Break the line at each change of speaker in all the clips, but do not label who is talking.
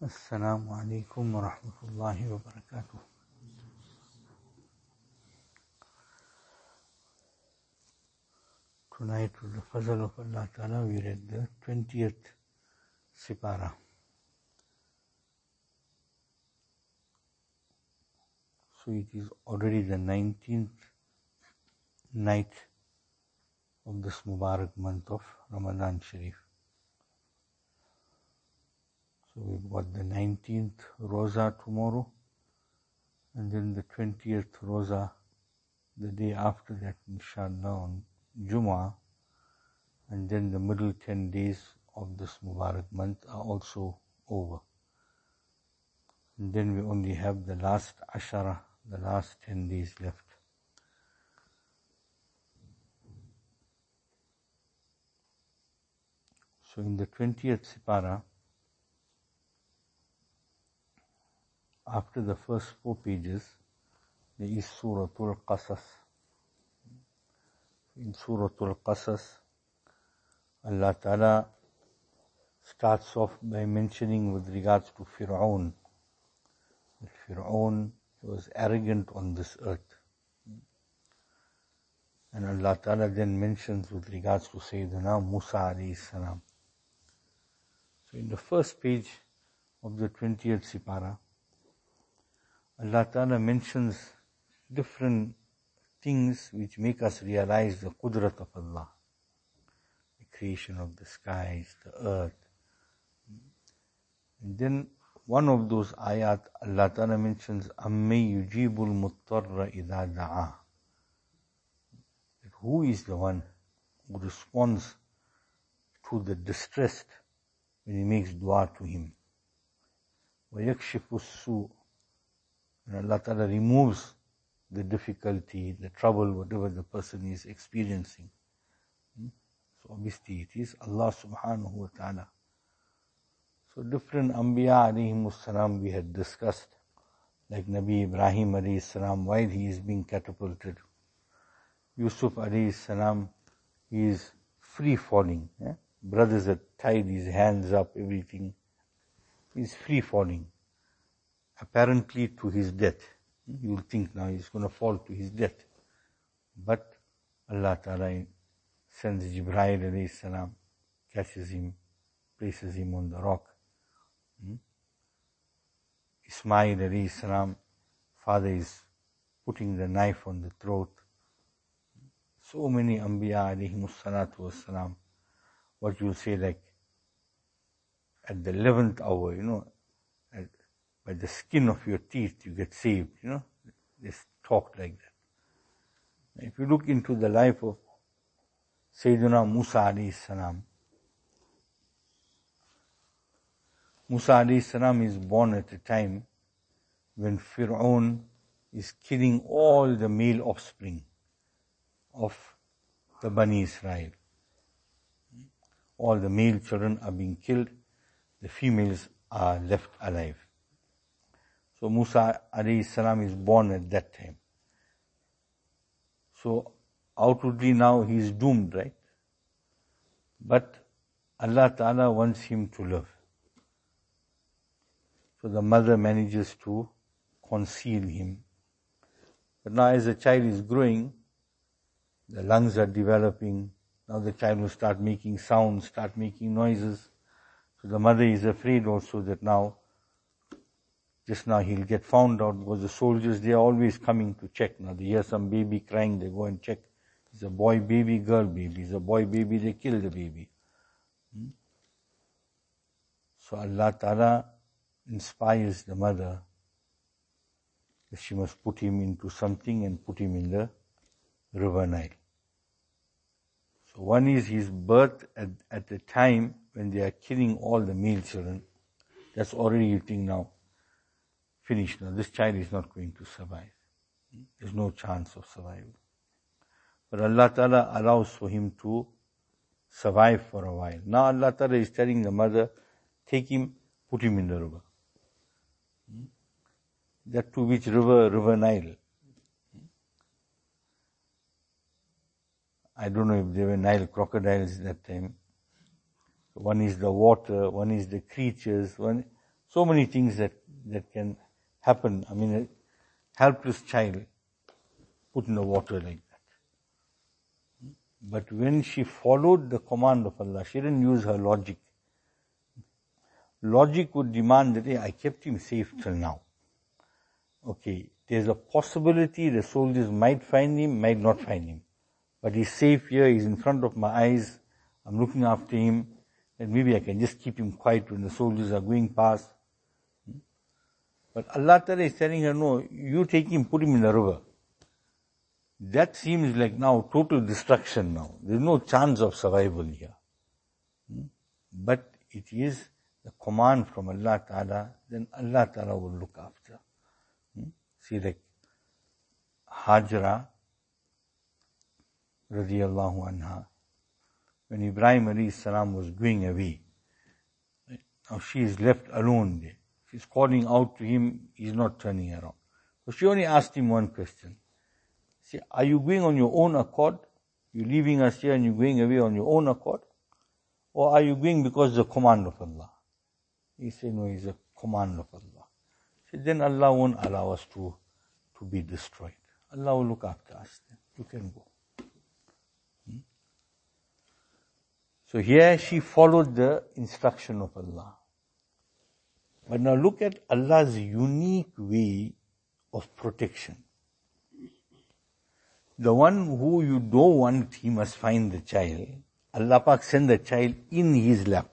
Assalamu alaikum wa rahmatullahi wa barakatuh. Tonight, with the fazl of Allah Ta'ala, we read the 20th Sipara. So it is already the 19th night of this Mubarak month of Ramadan Sharif. So we've got the 19th Roza tomorrow, and then the 20th Roza the day after that, inshallah, on Jumu'ah, and then the middle 10 days of this Mubarak month are also over. And then we only have the last Ashara, the last 10 days left. So in the 20th Sipara, after the first 4 pages, there is Suratul Qasas. In Suratul Qasas, Allah Ta'ala starts off by mentioning with regards to Fir'aun. Fir'aun was arrogant on this earth. And Allah Ta'ala then mentions with regards to Sayyidina Musa alayhi salam. So in the first page of the 20th Sipara, Allah Ta'ala mentions different things which make us realize the qudrat of Allah. The creation of the skies, the earth. And then one of those ayat, Allah Ta'ala mentions, أَمَّن يُجِيبُ الْمُضْطَرَّ إِذَا دَعَاهُ. Who is the one who responds to the distressed when he makes dua to him? وَيَكْشِفُ السُّوءَ. And Allah Ta'ala removes the difficulty, the trouble, whatever the person is experiencing. So obviously it is Allah subhanahu wa ta'ala. So different Anbiya alayhimus salam we had discussed, like Nabi Ibrahim alayhi salam, while he is being catapulted. Yusuf alayhi salam, he is free falling. Brothers had tied his hands up, everything. He is free falling. Apparently to his death. You will think now he's going to fall to his death. But Allah Ta'ala sends Jibreel alayhi salam, catches him, places him on the rock. Ismail alayhi salam, father is putting the knife on the throat. So many Anbiya alayhimus salatu was salam. What you say, like at the 11th hour, by the skin of your teeth you get saved, They talk like that. If you look into the life of Sayyidina Musa alayhi salam, Musa alayhi salam is born at a time when Fir'aun is killing all the male offspring of the Bani Israel. All the male children are being killed, the females are left alive. So Musa alayhi salam is born at that time. So outwardly now he is doomed, right? But Allah Ta'ala wants him to live. So the mother manages to conceal him. But now as the child is growing, the lungs are developing. Now the child will start making sounds, start making noises. So the mother is afraid also that just now he'll get found out, because the soldiers, they are always coming to check. Now they hear some baby crying, they go and check. Is a boy baby, girl baby. Is a boy baby, they kill the baby. So Allah Ta'ala inspires the mother that she must put him into something and put him in the river Nile. So one is his birth at the time when they are killing all the male children. That's already, you think, now finished. Now this child is not going to survive. There's no chance of survival. But Allah Ta'ala allows for him to survive for a while. Now Allah Ta'ala is telling the mother, take him, put him in the river. That to which river? River Nile. I don't know if there were Nile crocodiles at that time. One is the water, one is the creatures, So many things that can happen. I mean, a helpless child put in the water like that. But when she followed the command of Allah, she didn't use her logic. Logic would demand that, hey, I kept him safe till now. Okay, there's a possibility the soldiers might find him, might not find him. But he's safe here, he's in front of my eyes, I'm looking after him, and maybe I can just keep him quiet when the soldiers are going past. But Allah Ta'ala is telling her, no, you take him, put him in the river. That seems like now total destruction now. There's no chance of survival here. But it is the command from Allah Ta'ala, then Allah Ta'ala will look after. See, like Hajra radiyallahu anha, when Ibrahim alayhi salam was going away, now she is left alone there. She's calling out to him, he's not turning around. So she only asked him one question. See, are you going on your own accord? You're leaving us here and you're going away on your own accord? Or are you going because of the command of Allah? He said, no, it's a command of Allah. He said, then Allah won't allow us to be destroyed. Allah will look after us then. You can go. So here she followed the instruction of Allah. But now look at Allah's unique way of protection. The one who you don't want, he must find the child. Allah Pak send the child in his lap.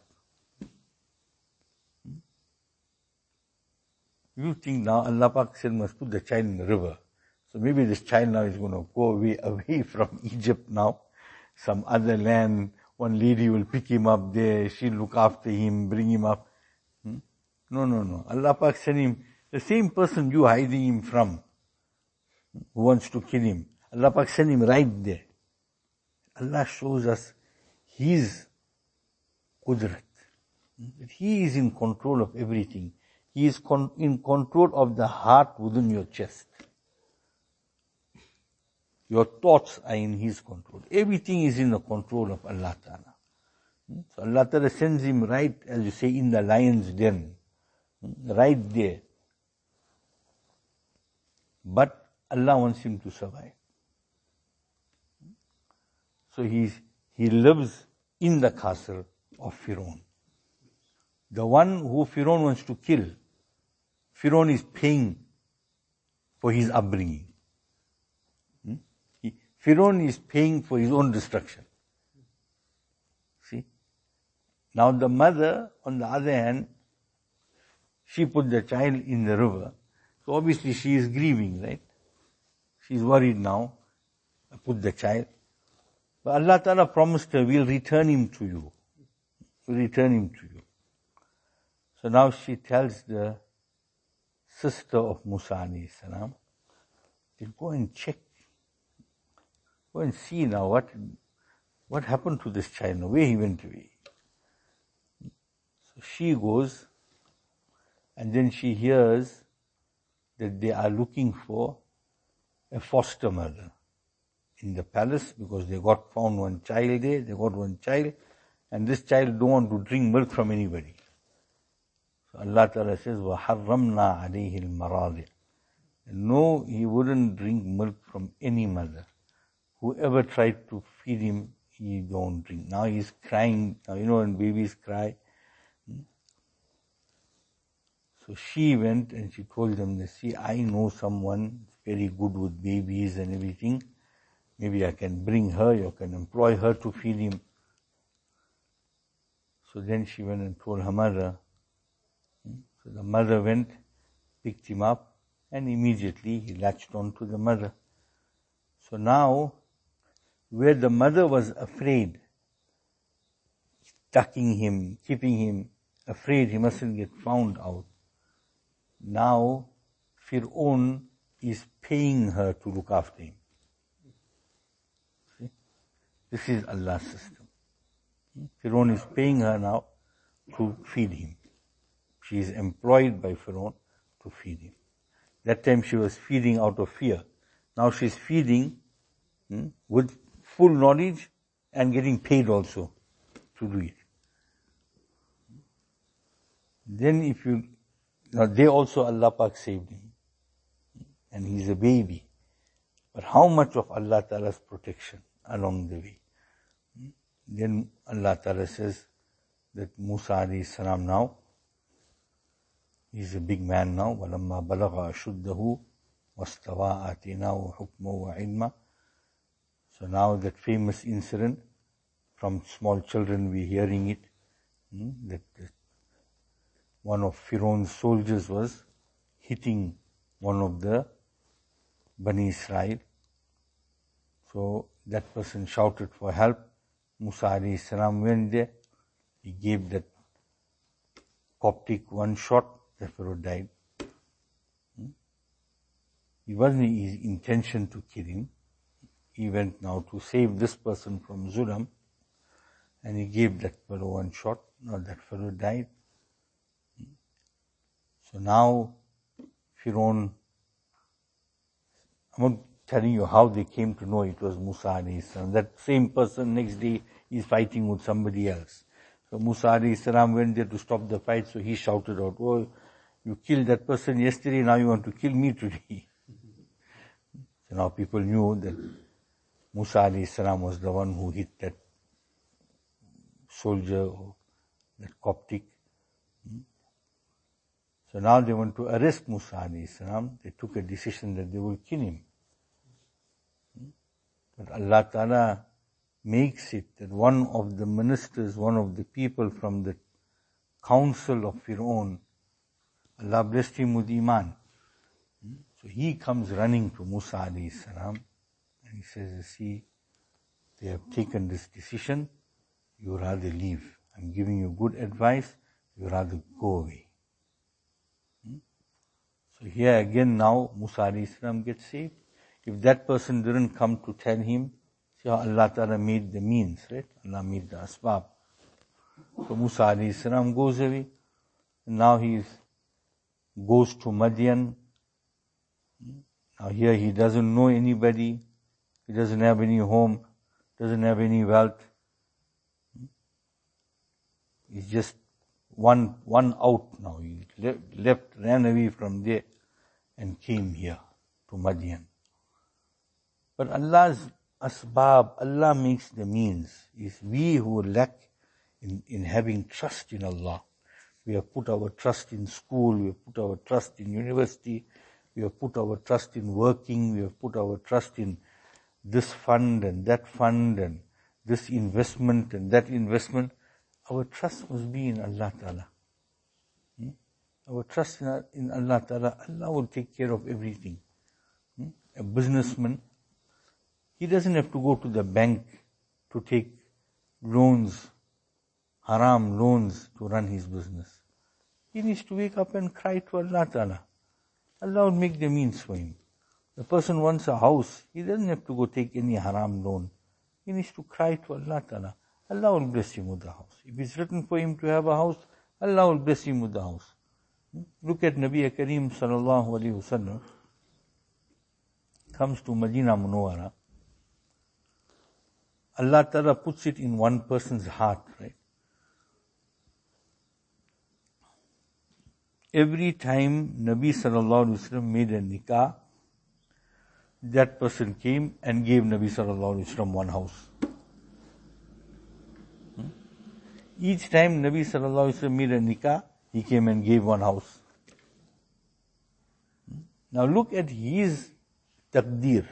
You think now Allah Pak said must put the child in the river. So maybe this child now is going to go away from Egypt now. Some other land, one lady will pick him up there, she'll look after him, bring him up. No. Allah Pak sent him, the same person you hiding him from, who wants to kill him. Allah Pak sent him right there. Allah shows us His Qudrat. That He is in control of everything. He is in control of the heart within your chest. Your thoughts are in His control. Everything is in the control of Allah Ta'ala. So Allah Ta'ala sends him right, as you say, in the lion's den. Right there. But Allah wants him to survive. So he lives in the castle of Firaun. The one who Firaun wants to kill, Firaun is paying for his upbringing. Firaun is paying for his own destruction. See? Now the mother, on the other hand, she put the child in the river. So obviously she is grieving, right? She is worried now. I put the child. But Allah Ta'ala promised her, we'll return him to you. We'll return him to you. So now she tells the sister of Musa alayhi salam, go and check. Go and see now what happened to this child now, where he went away. So she goes, and then she hears that they are looking for a foster mother in the palace, because they found one child there, they got one child, and this child don't want to drink milk from anybody. So Allah Ta'ala says, وَحَرَّمْنَا عَلَيْهِ الْمَرَاضِعِ. No, he wouldn't drink milk from any mother. Whoever tried to feed him, he don't drink. Now he's crying. Now you know when babies cry. So she went and she told them, see, I know someone very good with babies and everything. Maybe I can bring her, you can employ her to feed him. So then she went and told her mother. So the mother went, picked him up, and immediately he latched on to the mother. So now, where the mother was afraid, tucking him, keeping him, afraid he mustn't get found out, now Fir'aun is paying her to look after him. See? This is Allah's system. Fir'aun is paying her now to feed him. She is employed by Fir'aun to feed him. That time she was feeding out of fear. Now she is feeding with full knowledge and getting paid also to do it. Then if you Now they also Allah Pak saved him. And he's a baby. But how much of Allah Ta'ala's protection along the way? Then Allah Ta'ala says that Musa alayhi salam now, he's a big man now. وَلَمَّا بَلَغَ أَشُدَّهُ وَاسْتَوَىٰ آتِينَاهُ حُكْمًا وَعِلْمًا. So now that famous incident, from small children we're hearing it, that one of Pharaoh's soldiers was hitting one of the Bani Israel. So that person shouted for help. Musa alayhi salam went there. He gave that Coptic one shot. The Pharaoh died. It wasn't his intention to kill him. He went now to save this person from Zulam, and he gave that fellow one shot. Now that fellow died. So now Pharaoh, I'm not telling you how they came to know it was Musa alayhi salam. That same person next day is fighting with somebody else. So Musa alayhi salam went there to stop the fight, so he shouted out, "Oh, you killed that person yesterday, now you want to kill me today." So now people knew that Musa alayhi salam was the one who hit that soldier or that Coptic. So now they want to arrest Musa alayhi salam. They took a decision that they will kill him. But Allah Ta'ala makes it that one of the ministers, one of the people from the council of Fir'aun, Allah blessed him with Iman. So he comes running to Musa alayhi salam and he says, "See, they have taken this decision, you rather leave. I'm giving you good advice, you rather go away." So here again now Musa alayhi salam gets saved. If that person didn't come to tell him, see how Allah Ta'ala made the means, right? Allah made the asbab. So Musa alayhi salam goes away. And now he goes to Madian. Now here he doesn't know anybody. He doesn't have any home. Doesn't have any wealth. He's just one out now. He left, ran away from there and came here to Madian. But Allah's asbab, Allah makes the means. It's we who lack in having trust in Allah. We have put our trust in school, we have put our trust in university, we have put our trust in working, we have put our trust in this fund and this investment and that investment. Our trust must be in Allah Ta'ala. Our trust in Allah Ta'ala, Allah will take care of everything. A businessman, he doesn't have to go to the bank to take loans, haram loans to run his business. He needs to wake up and cry to Allah Ta'ala. Allah will make the means for him. The person wants a house, he doesn't have to go take any haram loan. He needs to cry to Allah Ta'ala. Allah will bless him with the house. If it's written for him to have a house, Allah will bless him with the house. Look at Nabi Kareem sallallahu alayhi wa sallam. Comes to Medina Munawwara. Allah Ta'ala puts it in one person's heart, right? Every time Nabi sallallahu alayhi wa sallam made a nikah, that person came and gave Nabi sallallahu alayhi wa sallam one house. Each time Nabi sallallahu alayhi wa sallam made a nikah, he came and gave one house. Now look at his taqdeer.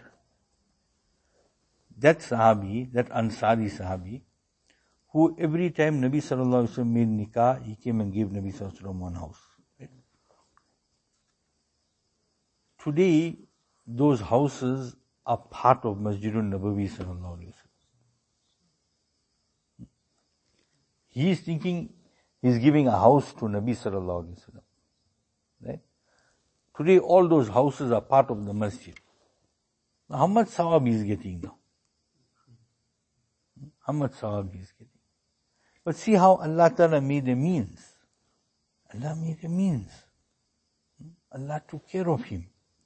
That Sahabi, that Ansari Sahabi, who every time Nabi sallallahu alayhi wa sallam made nikah, he came and gave Nabi sallallahu alayhi wa sallam one house. Right? Today, those houses are part of Masjidun Nabawi sallallahu alayhi wa sallam. He is thinking he's giving a house to Nabi sallallahu alayhi wa sallam. Right? Today all those houses are part of the masjid. Now, how much sawab he is getting now? How much sawab he is getting? But see how Allah Ta'ala made a means. Allah made a means. Allah took care of him.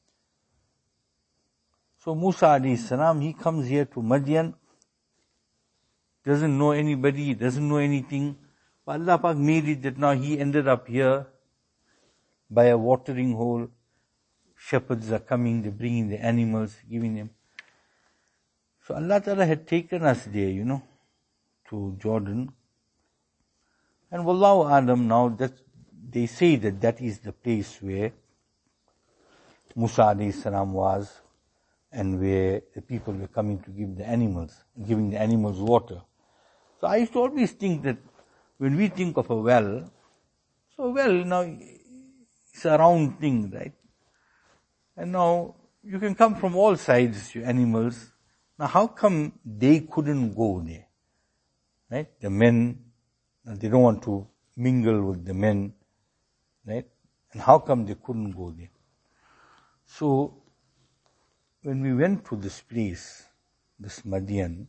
So Musa alayhi salam, he comes here to Madian, doesn't know anybody, doesn't know anything. But Allah Pak made it that now he ended up here by a watering hole. Shepherds are coming, they're bringing the animals, giving them. So Allah Ta'ala had taken us there, to Jordan. And Wallahu Alam, now that they say that is the place where Musa alayhi salam was, and where the people were coming to give the animals, giving the animals water. So I used to always think that when we think of a well, so well, now it's a round thing, right? And now you can come from all sides, your animals. Now how come they couldn't go there? Right? The men, they don't want to mingle with the men, right? And how come they couldn't go there? So when we went to this place, this Madian,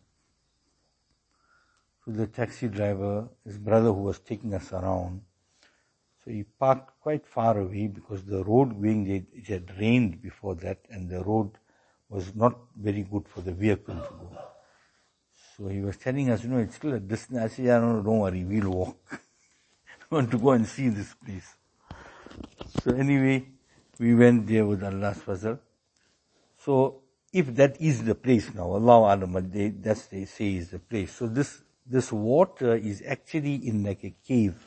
to the taxi driver, his brother who was taking us around, so he parked quite far away because the road going there, it had rained before that, and the road was not very good for the vehicle to go. So he was telling us, it's still a distance. I said, don't worry, we'll walk. I want to go and see this place. So anyway, we went there with Allah's fazl. So if that is the place now, Allah Alam, that's they say is the place. So this water is actually in like a cave.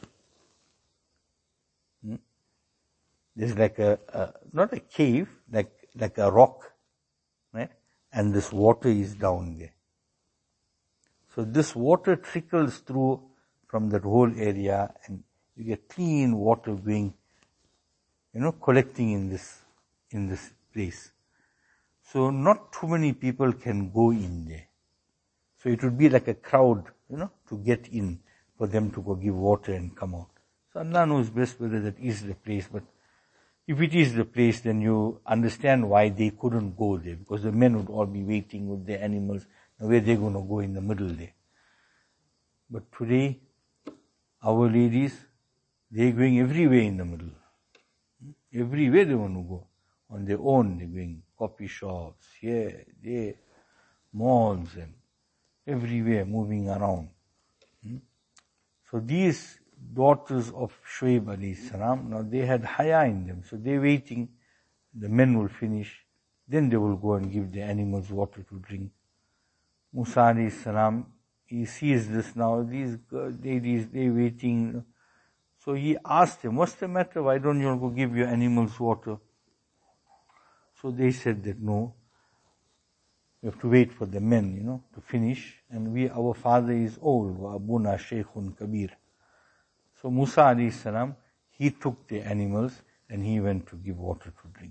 There's like not a cave, like a rock, right? And this water is down there. So this water trickles through from that whole area, and you get clean water going, collecting in this place. So not too many people can go in there. So it would be like a crowd, to get in for them to go give water and come out. So Allah knows best whether that is the place, but if it is the place, then you understand why they couldn't go there, because the men would all be waiting with their animals. Now where they're going to go in the middle there? But today, our ladies, they're going everywhere in the middle. Everywhere they want to go. On their own, they're going coffee shops, here, there, malls, and everywhere, moving around. So these daughters of Shuaib alayhi salam, now they had haya in them, so they're waiting. The men will finish, then they will go and give the animals water to drink. Musa alayhi salam, he sees this now, these ladies, they're waiting. So he asked them, what's the matter? Why don't you go give your animals water? So they said that no, we have to wait for the men, to finish. And our father is old, wa abuna shaykhun kabir. So Musa alayhi salam, he took the animals and he went to give water to drink.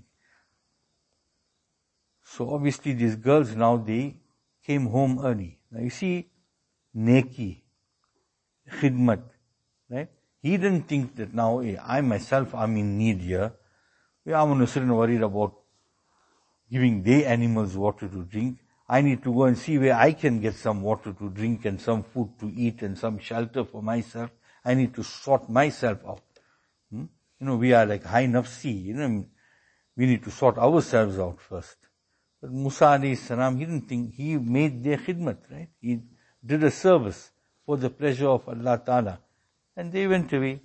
So obviously these girls now, they came home early. Now you see, neki, khidmat, right? He didn't think that now, hey, I myself am in need here. I'm going to sit and worried about giving their animals water to drink. I need to go and see where I can get some water to drink and some food to eat and some shelter for myself. I need to sort myself out. We are like high nafsi, we need to sort ourselves out first. But Musa alayhi salam, he didn't think, he made their khidmat, right? He did a service for the pleasure of Allah Ta'ala. And they went away.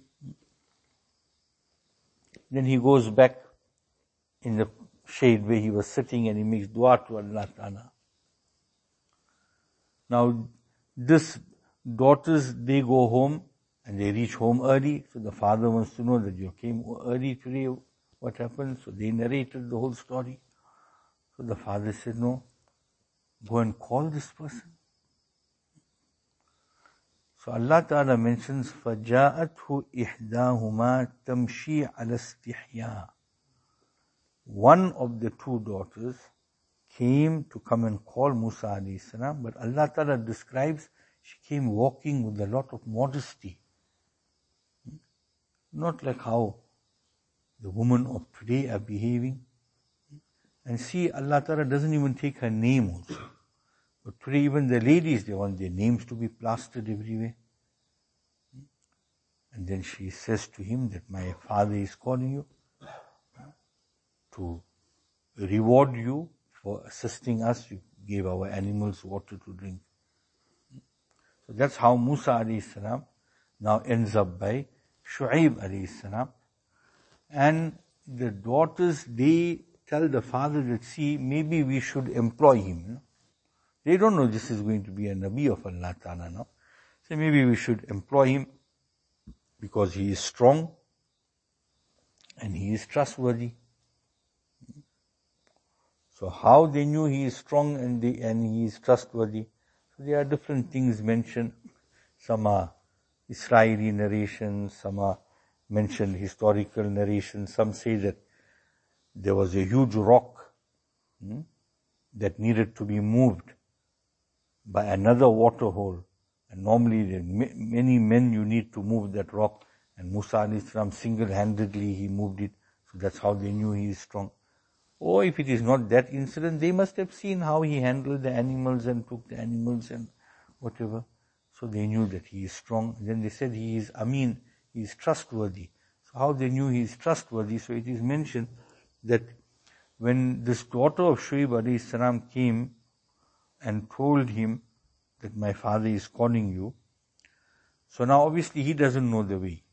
Then he goes back in the shade where he was sitting and he makes dua to Allah Ta'ala. Now, this daughters, they go home and they reach home early. So the father wants to know that you came early today. What happened? So they narrated the whole story. So the father said, no, go and call this person. So Allah Ta'ala mentions, فَجَاءَتْهُ إِحْدَاهُمَا تَمْشِي عَلَى اسْتِحْيَاءٍ. One of the two daughters came to come and call Musa alayhi salam, but Allah Ta'ala describes she came walking with a lot of modesty. Not like how the women of today are behaving. And see, Allah Ta'ala doesn't even take her name also. But today even the ladies, they want their names to be plastered everywhere. And then she says to him that my father is calling you to reward you for assisting us. You gave our animals water to drink. So that's how Musa alayhi salam now ends up by Shu'aib alayhi salam. And the daughters, they tell the father that, see, maybe we should employ him. They don't know this is going to be a Nabi of Allah Ta'ala now. So maybe we should employ him because he is strong and he is trustworthy. So how they knew he is strong and he is trustworthy? So there are different things mentioned. Some are Israeli narrations, some are mentioned historical narrations. Some say that there was a huge rock that needed to be moved by another water hole. And normally there are many men you need to move that rock. And Musa alayhi salam single-handedly he moved it. So that's how they knew he is strong. Or if it is not that incident, they must have seen how he handled the animals and took the animals and whatever. So they knew that he is strong. Then they said he is Amin, he is trustworthy. So how they knew he is trustworthy? So it is mentioned that when this daughter of Shuaib alayhi salam came and told him that my father is calling you, so now obviously he doesn't know the way.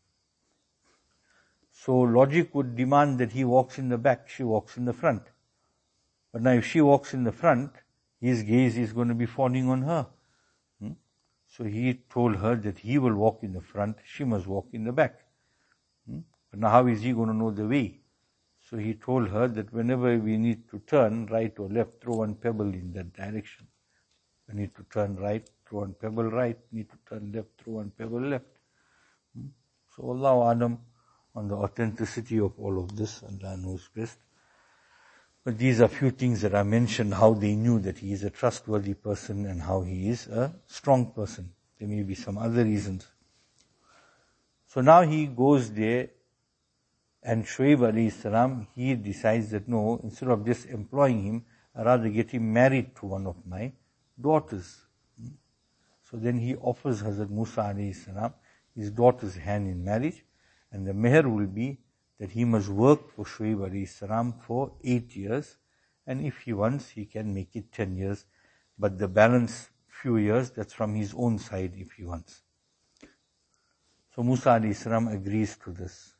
So logic would demand that he walks in the back, she walks in the front. But now if she walks in the front, his gaze is going to be falling on her. So he told her that he will walk in the front, she must walk in the back. But now how is he going to know the way? So he told her that whenever we need to turn right or left, throw one pebble in that direction. We need to turn right, throw one pebble right, need to turn left, throw one pebble left. So Allahu Alam on the authenticity of all of this, Allah knows best. But these are few things that are mentioned, how they knew that he is a trustworthy person and how he is a strong person. There may be some other reasons. So now he goes there, and Shuaib alayhi salam, he decides that no, instead of just employing him, I'd rather get him married to one of my daughters. So then he offers Hazrat Musa alayhi salam his daughter's hand in marriage, and the meher will be that he must work for Shuaib alayhi salam for 8 years, and if he wants, he can make it 10 years, but the balance few years, that's from his own side if he wants. So Musa alayhi salam agrees to this.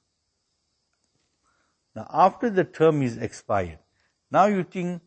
Now after the term is expired, now you think,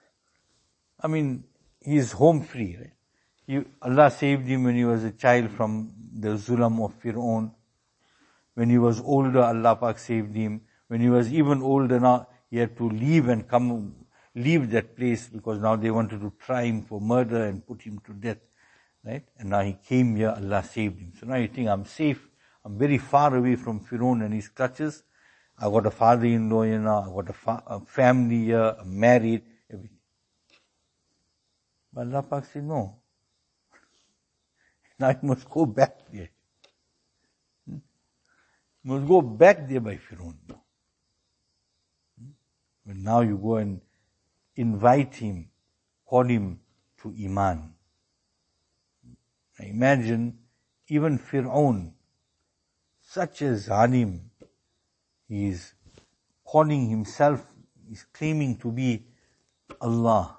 he is home free, right? Allah saved him when he was a child from the zulam of Fir'aun. When he was older, Allah Pak saved him. When he was even older now, he had to leave that place because now they wanted to try him for murder and put him to death, right? And now he came here, Allah saved him. So now you think, I'm safe, I'm very far away from Fir'aun and his clutches. I got a father-in-law here now, I got a family here, I'm married, everything. But Allah Pak said, no. Now you must go back there. You must go back there by Fir'aun. But now you go and invite him, call him to Iman. Now imagine, even Fir'aun, such a zalim, he is calling himself, he's claiming to be Allah.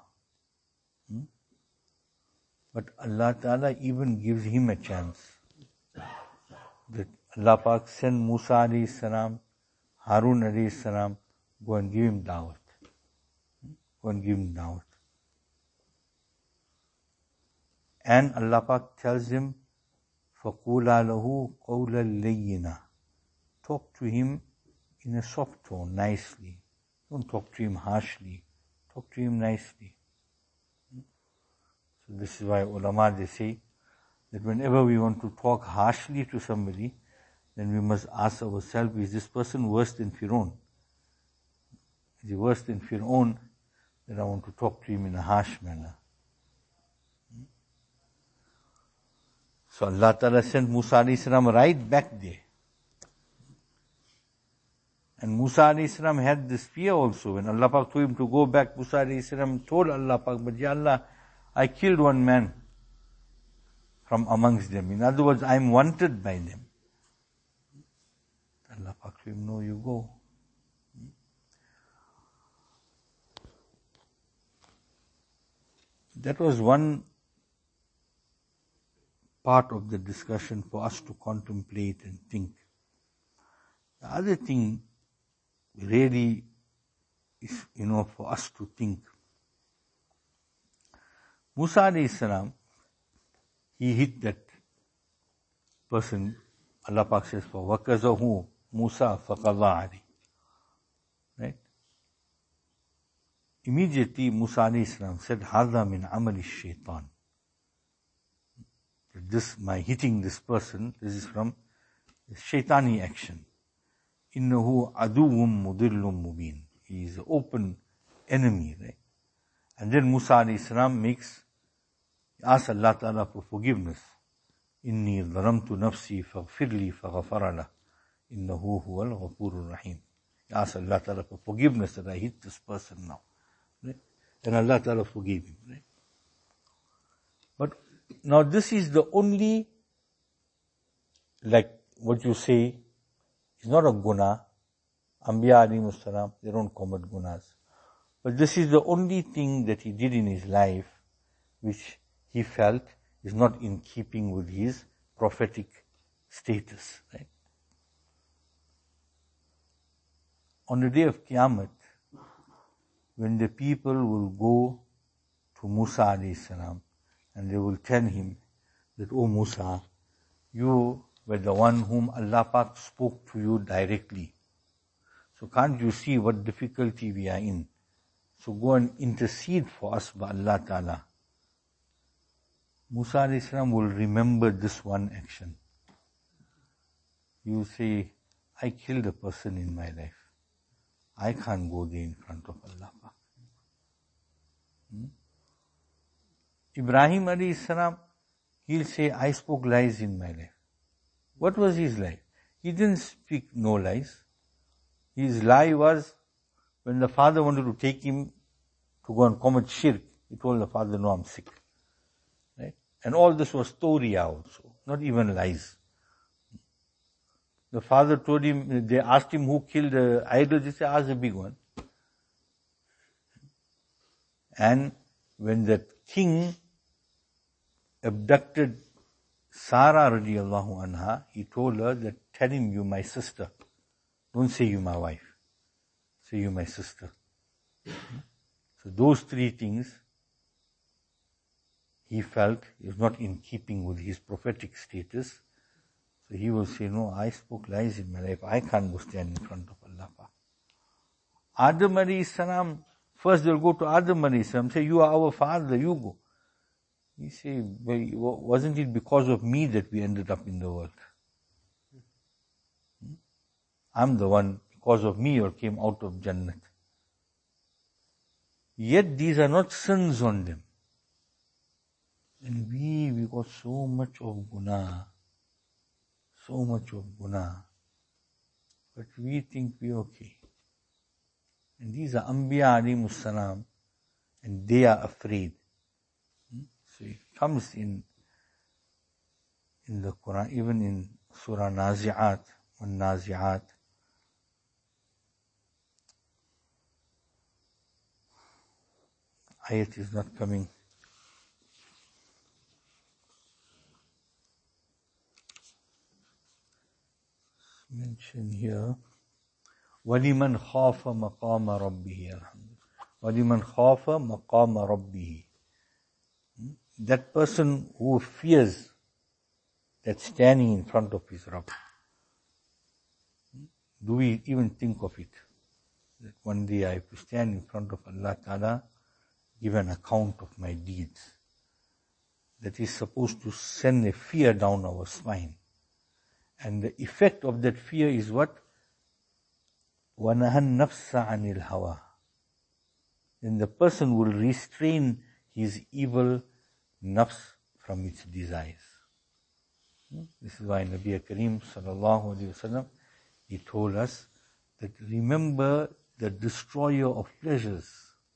But Allah Ta'ala even gives him a chance. That Allah Pak send Musa alayhi salam, Harun alayhi salam, go and give him dawat. Go and give him dawat. And Allah Pak tells him, فَقُولَا لَهُ قَوْلًا لَيِّنًا. Talk to him in a soft tone, nicely. Don't talk to him harshly. Talk to him nicely. So this is why ulama, they say that whenever we want to talk harshly to somebody, then we must ask ourselves, is this person worse than Fir'aun? Is he worse than Fir'aun? Then I want to talk to him in a harsh manner. So Allah Ta'ala sent Musa alayhi salam right back there. And Musa alayhi salam had this fear also. When Allah Pak told him to go back, Musa alayhi salam told Allah Pak, but Ya Allah, I killed one man from amongst them. In other words, I am wanted by them. Allah Pak told him, no, you go. That was one part of the discussion for us to contemplate and think. The other thing really is, for us to think. Musa alayhi salam, he hit that person. Allah Pak says, وَكَزَهُ Musa فَقَضَى عَلَيْهِ. Right? Immediately Musa alayhi salam said, هَذَا مِنْ عَمَلِ الشَّيْطَانِ. This, my hitting this person, this is from shaitani action. إِنَّهُ عَدُوٌ مُضِلٌّ مُبِينٌ. He is an open enemy, right? And then Musa alayhi salam asks Allah Ta'ala for forgiveness. إِنِّي ظَلَمْتُ نَفْسِي فَاغْفِرْ لِي فَغَفَرَ لَهُ إِنَّهُ هُوَ الْغَفُورُ الرَّحِيمُ. He asked Allah Ta'ala for forgiveness that I hit this person now. Right? And Allah Ta'ala forgave him. Right? But now this is the only, like what you say, it's not a guna. Anbiya alayhimus salam, they don't commit gunas. But this is the only thing that he did in his life which he felt is not in keeping with his prophetic status. Right? On the day of Qiyamah, when the people will go to Musa alayhi salam and they will tell him that, "Oh Musa, you were the one whom Allah Pak spoke to you directly. So can't you see what difficulty we are in? So go and intercede for us by Allah Ta'ala." Musa alayhi salam will remember this one action. He will say, "I killed a person in my life. I can't go there in front of Allah Pak." Ibrahim alayhi salam, he'll say, "I spoke lies in my life." What was his lie? He didn't speak no lies. His lie was when the father wanted to take him to go and commit shirk, he told the father, "No, I'm sick." Right? And all this was Toriyah also, not even lies. The father told him, they asked him who killed the idol, he said, "Ask the big one." And when that king abducted Sarah radiallahu anha, he told her that, "Tell him you my sister. Don't say you my wife. Say you my sister." So those three things he felt is not in keeping with his prophetic status. So he will say, "No, I spoke lies in my life. I can't go stand in front of Allah." Adam alayhi salam, first they'll go to Adam alayhi salam, say, "You are our father, you go." He say, "Well, wasn't it because of me that we ended up in the world? I'm the one, because of me you came out of Jannat." Yet these are not sins on them. And we got so much of guna. But we think we're okay. And these are Anbiya alayhimus salam, and they are afraid. So it comes in the Quran, even in Surah Nazi'at, Nazi'at. Ayat is not coming. Mention here, وَلِمَنْ خَافَ مَقَامَ رَبِّهِ. وَلِمَنْ خَافَ مَقَامَ رَبِّهِ. That person who fears that standing in front of his Rabb. Do we even think of it? That one day I have to stand in front of Allah Ta'ala, give an account of my deeds. That is supposed to send a fear down our spine. And the effect of that fear is what? وَنَهَا النَّفْسَ عَنِ الْهَوَىٰ. Then the person will restrain his evil nafs from its desires. This is why Nabi Kareem sallallahu alayhi wasallam, he told us that remember the destroyer of pleasures.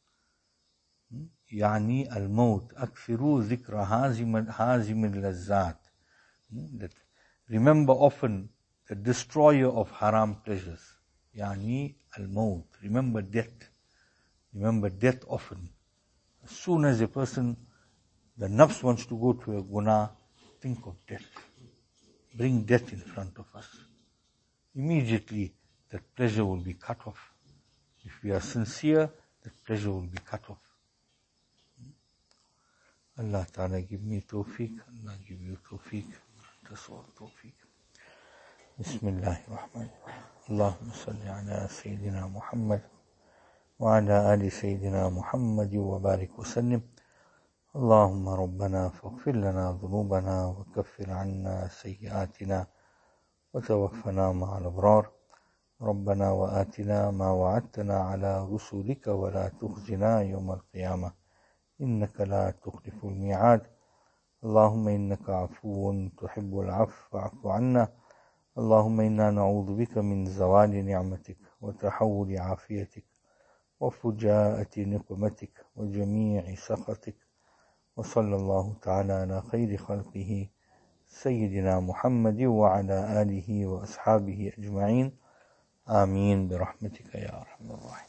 Yani al-maut, akfiru zikra hazim al-lazzat. That remember often the destroyer of haram pleasures. Yani al-maut. Remember death. Remember death often. As soon as a person, the nafs wants to go to a guna, think of death. Bring death in front of us. Immediately that pleasure will be cut off. If we are sincere, that pleasure will be cut off. Allah Ta'ala give me tawfiq, Allah give you tawfiq, tasawwur tawfiq. Bismillahirrahmanirrahim. Allahumma salli ala Sayyidina Muhammad wa ala ali Sayyidina Muhammad wa barik wa sallim. Allahumma rabbana faghfir lana dhunubana wa kaffir anna sayyi'atina wa tawaffana ma'al abrar. ربنا وآتنا ما وعدتنا على رسلك ولا تخزنا يوم القيامة إنك لا تخلف الميعاد. اللهم إنك عفو تحب العفو فاعف عنا. اللهم إنا نعوذ بك من زوال نعمتك وتحول عافيتك وفجاءة نقمتك وجميع سخطك. وصلى الله تعالى على خير خلقه سيدنا محمد وعلى آله وأصحابه أجمعين. آمين برحمتك يا أرحم الراحمين.